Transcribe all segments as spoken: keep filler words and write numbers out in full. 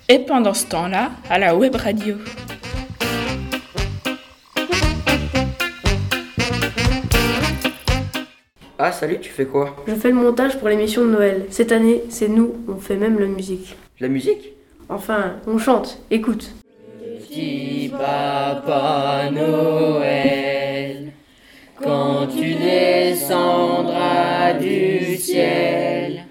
Et pendant ce temps-là, à la web radio. Ah salut, tu fais quoi? Je fais le montage pour l'émission de Noël. Cette année, c'est nous, on fait même la musique. La musique? Enfin, on chante, écoute. Petit Papa Noël, quand tu descendras du ciel,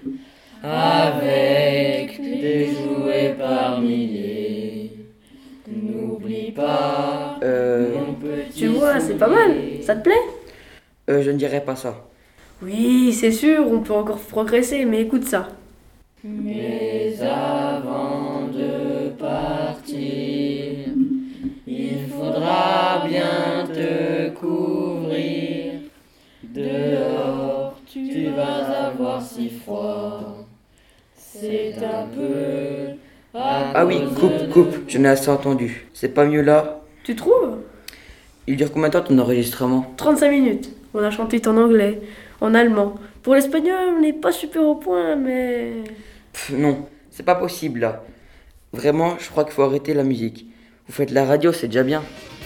avec des jouets par milliers, n'oublie pas Euh... mon petit Tu vois, c'est pas mal, ça te plaît? euh je ne dirais pas ça. Oui, c'est sûr, on peut encore progresser, mais écoute ça. Mais avant de partir, il faudra bien te couvrir. Dehors, tu vas avoir si froid. C'est un peu... Ah oui, coupe, coupe, j'en ai assez entendu. C'est pas mieux là? Tu trouves? Il dure combien de temps ton enregistrement? trente-cinq minutes. On a chanté en anglais, en allemand. Pour l'espagnol, on n'est pas super au point, mais... Pff, non, c'est pas possible là. Vraiment, je crois qu'il faut arrêter la musique. Vous faites la radio, c'est déjà bien.